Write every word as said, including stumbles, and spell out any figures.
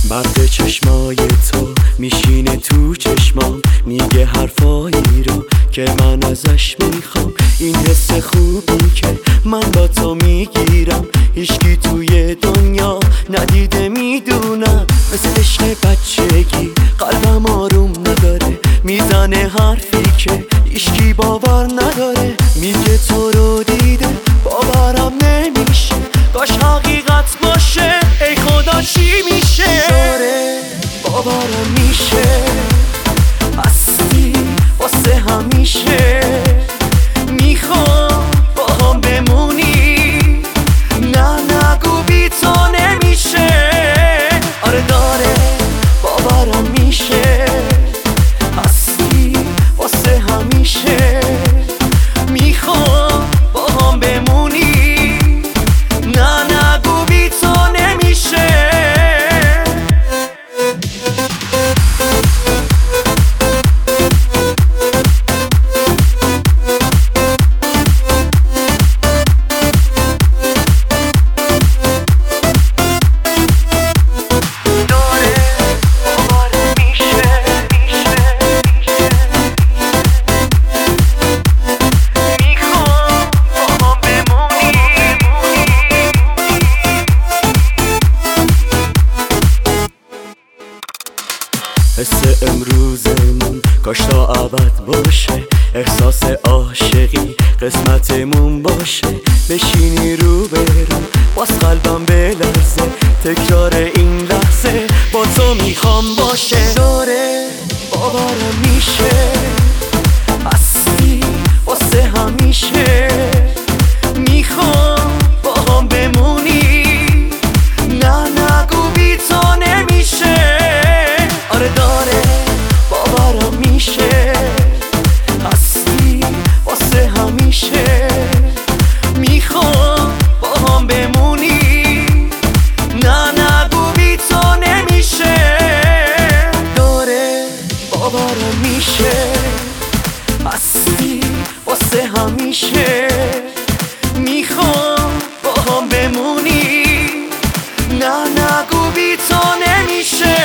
برق چشمای تو میشینه تو چشمام، میگه حرفایی رو که من ازش میخوام. این حس خوبی که من با تو میگیرم هیچکی توی دنیا ندیده، میدونم. مثل عشق بچگی قلبم آروم نداره، میزنه حرفی که هیچکی باور نداره. میگه تو رو دیده باورم نمیشه، کاش حقیقت باشه، ای خدا چی میشه؟ داره باورم میشه، هستی واسه همیشه. میخوام با هم بمونی، نه نگو بی تو نمیشه. آره داره باورم میشه، هستی واسه همیشه. میخوام با هم بمونی، نه نگو بی تو نمیشه. حس امروزمون کاش تا ابد باشه، احساس عاشقی قسمتمون باشه. بشینی رو برم باز قلبم بلرزه، تکرار این لحظه با تو میخوام باشه. داره باورم میشه، هستی واسه همیشه. میخوام با هم بمونی، نه نگو بی تو نمیشه. آره داره باورم میشه، هستی واسه همیشه. میخوام با هم بمونی، نه نگو بی تو نمیشه. داره باورم میشه، هستی واسه همیشه. میخوام با هم بمونی، نه نگو بی تو نمیشه.